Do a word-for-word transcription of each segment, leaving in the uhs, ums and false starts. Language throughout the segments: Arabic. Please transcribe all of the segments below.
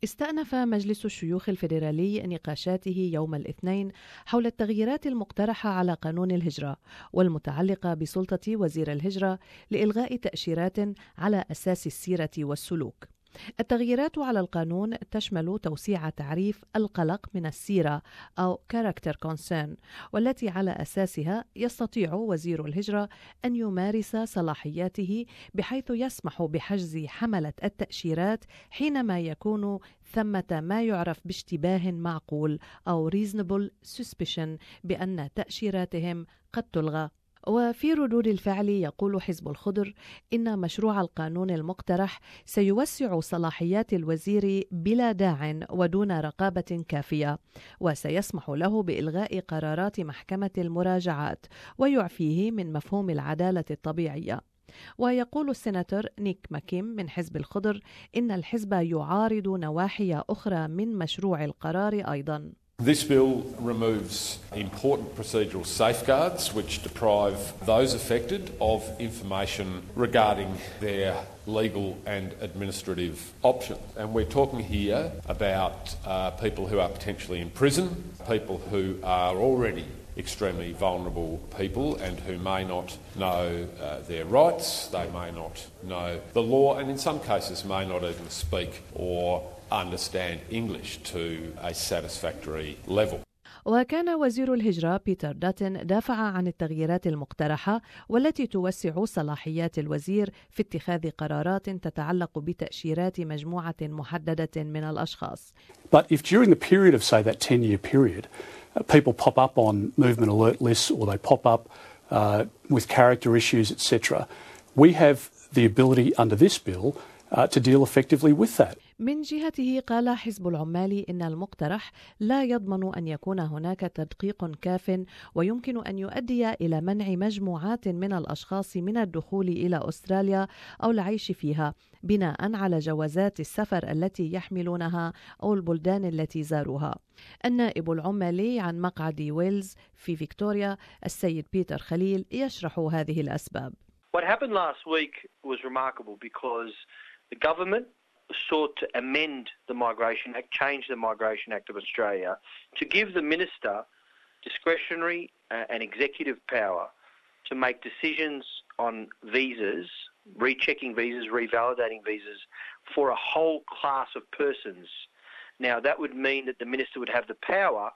استأنف مجلس الشيوخ الفيدرالي نقاشاته يوم الاثنين حول التغييرات المقترحة على قانون الهجرة والمتعلقة بسلطة وزير الهجرة لإلغاء تأشيرات على أساس السيرة والسلوك. التغييرات على القانون تشمل توسيع تعريف القلق من السيرة أو character concern، والتي على أساسها يستطيع وزير الهجرة أن يمارس صلاحياته بحيث يسمح بحجز حملة التأشيرات حينما يكون ثمة ما يعرف باشتباه معقول أو reasonable suspicion بأن تأشيراتهم قد تلغى. وفي ردود الفعل يقول حزب الخضر إن مشروع القانون المقترح سيوسع صلاحيات الوزير بلا داع ودون رقابة كافية، وسيسمح له بإلغاء قرارات محكمة المراجعات ويعفيه من مفهوم العدالة الطبيعية. ويقول السيناتور نيك ماكيم من حزب الخضر إن الحزب يعارض نواحي أخرى من مشروع القرار أيضاً. This bill removes important procedural safeguards which deprive those affected of information regarding their legal and administrative options. And we're talking here about uh, people who are potentially in prison, people who are already extremely vulnerable people and who may not know uh, their rights, they may not know the law, and in some cases may not even speak or understand English to a satisfactory level. وكان وزير الهجرة بيتر داتن دافع عن التغييرات المقترحة والتي توسع صلاحيات الوزير في اتخاذ قرارات تتعلق بتأشيرات مجموعة محددة من الأشخاص. But if during the period of say that ten-year period uh, people pop up on movement alert lists or they pop up uh, with character issues et cetera, we have the ability under this bill uh, to deal effectively with that. من جهته قال حزب العمال إن المقترح لا يضمن أن يكون هناك تدقيق كاف ويمكن أن يؤدي إلى منع مجموعات من الأشخاص من الدخول إلى أستراليا أو العيش فيها بناء على جوازات السفر التي يحملونها أو البلدان التي زاروها. النائب العمالي عن مقعد ويلز في فيكتوريا السيد بيتر خليل يشرح هذه الأسباب. What happened last week was remarkable because the government sought to amend the Migration Act, change the Migration Act of Australia, to give the Minister discretionary uh, and executive power to make decisions on visas, rechecking visas, revalidating visas for a whole class of persons. Now, that would mean that the Minister would have the power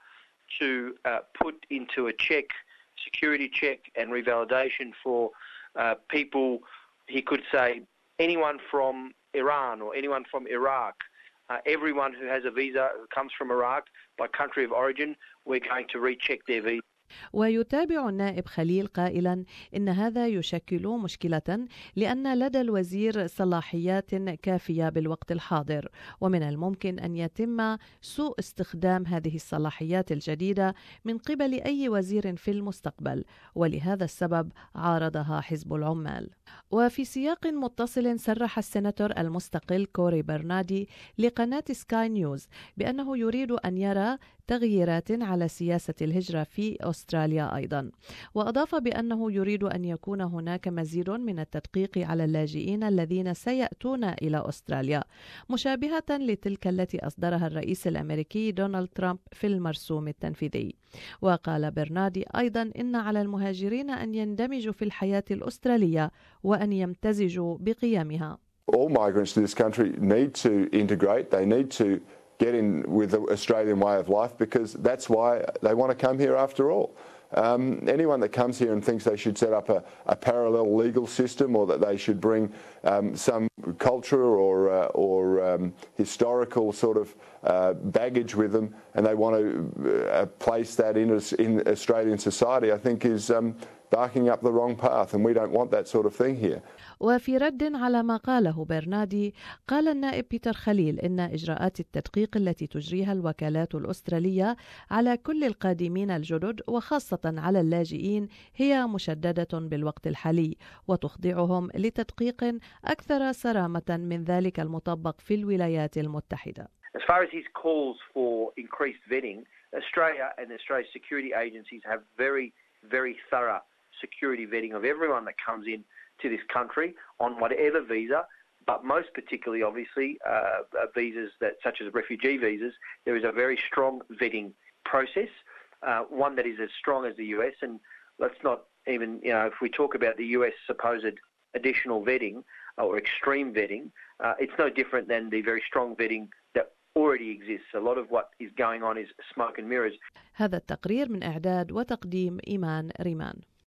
to uh, put into a check, security check and revalidation for uh, people, he could say, anyone from Iran or anyone from Iraq, uh, everyone who has a visa who comes from Iraq by country of origin, we're going to recheck their visa. ويتابع النائب خليل قائلا إن هذا يشكل مشكلة لأن لدى الوزير صلاحيات كافية بالوقت الحاضر، ومن الممكن أن يتم سوء استخدام هذه الصلاحيات الجديدة من قبل أي وزير في المستقبل، ولهذا السبب عارضها حزب العمال. وفي سياق متصل صرح السيناتور المستقل كوري برنادي لقناة سكاي نيوز بأنه يريد أن يرى تغييرات على سياسة الهجرة في أستراليا أيضا، وأضاف بأنه يريد أن يكون هناك مزيد من التدقيق على اللاجئين الذين سيأتون إلى أستراليا، مشابهة لتلك التي أصدرها الرئيس الأمريكي دونالد ترامب في المرسوم التنفيذي. وقال برنادي أيضا إن على المهاجرين أن يندمجوا في الحياة الأسترالية وأن يمتزجوا بقيمها. All migrants to this country need to integrate. They need to get in with the Australian way of life because that's why they want to come here after all. Um, anyone that comes here and thinks they should set up a, a parallel legal system or that they should bring um, some culture or, uh, or um, historical sort of uh, baggage with them and they want to uh, place that in, in Australian society, I think is um, barking up the wrong path, and we don't want that sort of thing here. وفي رد على ما قاله برنادي قال النائب بيتر خليل إن إجراءات التدقيق التي تجريها الوكالات الأسترالية على كل القادمين الجدد وخاصة على اللاجئين هي مشددة بالوقت الحالي وتخضعهم لتدقيق أكثر صرامة من ذلك المطبق في الولايات المتحدة. As far as his calls for increased vetting, Australia and Australia's security agencies have very, very thorough security vetting of everyone that comes in to this country on whatever visa but most particularly, obviously, uh, visas that, such as refugee visas, there is a very strong vetting process, uh, one that is as strong as the U S. And let's not even, you know, if we talk about the U S supposed additional vetting or extreme vetting, uh, it's no different than the very strong vetting that already exists. A lot of what is going on is smoke and mirrors. هذا التقرير من إعداد وتقديم إيمان ريمان.